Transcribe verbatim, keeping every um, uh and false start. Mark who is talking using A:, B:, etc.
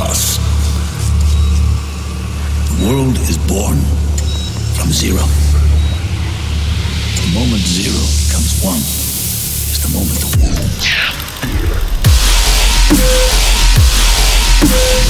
A: chaos. The world is born from zero. The moment zero becomes one is the moment the world.